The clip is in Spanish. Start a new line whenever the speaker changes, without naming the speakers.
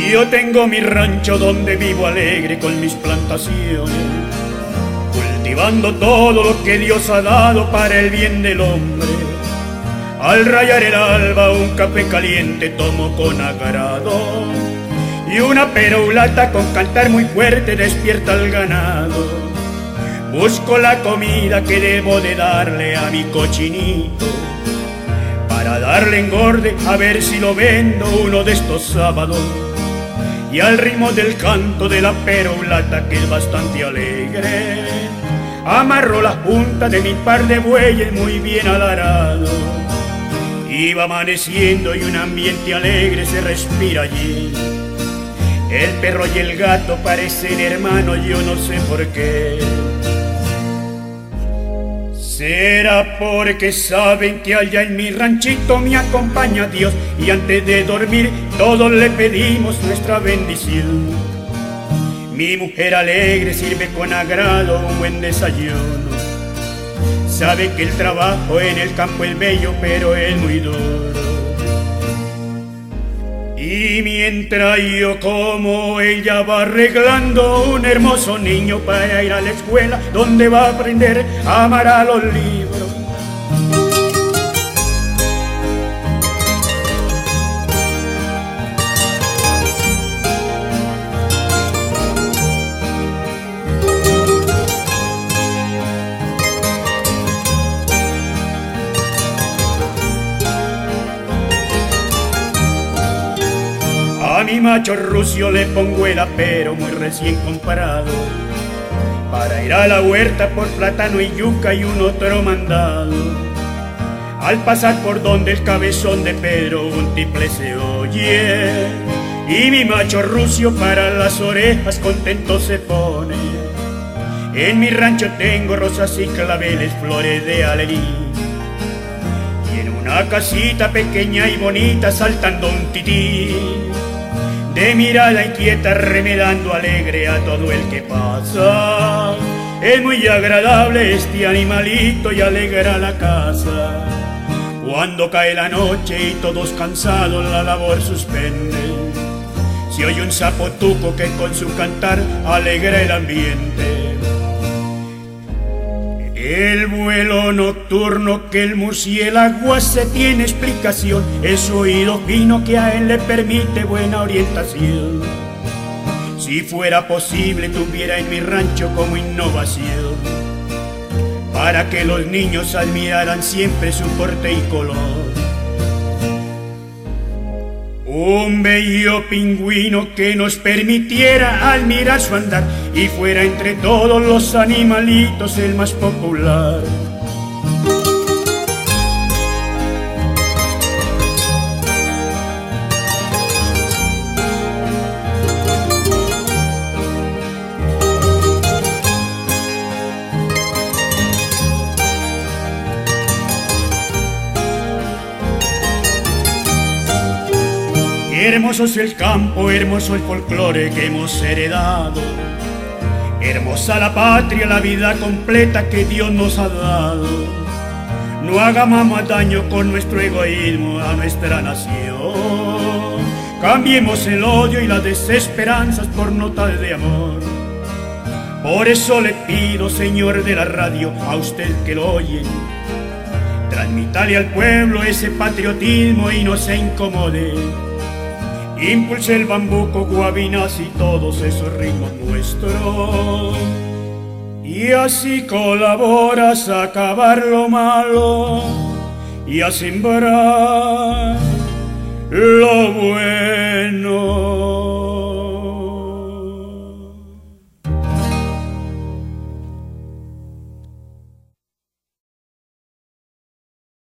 Yo tengo mi rancho donde vivo alegre con mis plantaciones, cultivando todo lo que Dios ha dado para el bien del hombre. Al rayar el alba un café caliente tomo con agrado, y una perolata con cantar muy fuerte despierta al ganado. Busco la comida que debo de darle a mi cochinito, para darle engorde a ver si lo vendo uno de estos sábados. Y al ritmo del canto de la perolata, que es bastante alegre, amarro la punta de mi par de bueyes muy bien alarado. Iba amaneciendo y un ambiente alegre se respira allí. El perro y el gato parecen hermanos, yo no sé por qué. Será porque saben que allá en mi ranchito me acompaña Dios, y antes de dormir todos le pedimos nuestra bendición. Mi mujer alegre sirve con agrado un buen desayuno. Sabe que el trabajo en el campo es bello, pero es muy duro. Y mientras yo como, ella va arreglando un hermoso niño para ir a la escuela, donde va a aprender a amar a los libros. A mi macho rucio le pongo el apero muy recién comprado, para ir a la huerta por plátano y yuca y un otro mandado. Al pasar por donde el cabezón de Pedro un tiple se oye, y mi macho rucio para las orejas contento se pone. En mi rancho tengo rosas y claveles, flores de alelí, y en una casita pequeña y bonita saltando un tití, de mirada inquieta remedando alegre a todo el que pasa. Es muy agradable este animalito y alegra la casa. Cuando cae la noche y todos cansados la labor suspenden, se oye un zapotuco que con su cantar alegra el ambiente. El vuelo nocturno que el murciélago hace tiene explicación, es oído fino que a él le permite buena orientación. Si fuera posible tuviera en mi rancho como innovación, para que los niños admiraran siempre su porte y color. Un bello pingüino que nos permitiera admirar su andar y fuera entre todos los animalitos el más popular. Hermoso es el campo, hermoso el folclore que hemos heredado, hermosa la patria, la vida completa que Dios nos ha dado. No hagamos más daño con nuestro egoísmo a nuestra nación, cambiemos el odio y las desesperanzas por notas de amor. Por eso le pido, señor de la radio, a usted que lo oye, transmítale al pueblo ese patriotismo y no se incomode. Impulse el bambuco, guabinas y todos esos ritmos nuestros, y así colaboras a acabar lo malo y a sembrar lo bueno.